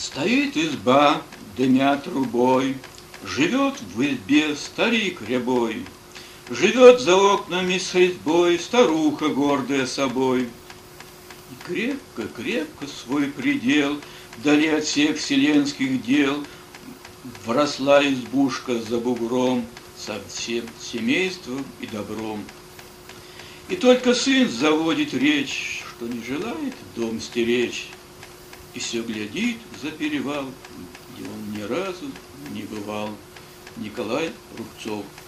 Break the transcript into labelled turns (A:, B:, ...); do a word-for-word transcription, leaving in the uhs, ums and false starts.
A: Стоит изба, дымя трубой, живет в избе старик рябой, живет за окнами с резьбой старуха, гордая собой. И крепко-крепко свой предел, вдали от всех вселенских дел, вросла избушка за бугром со всем семейством и добром. И только сын заводит речь, что не желает дом стеречь, и все глядит за перевал, где он ни разу не бывал. Николай Рубцов.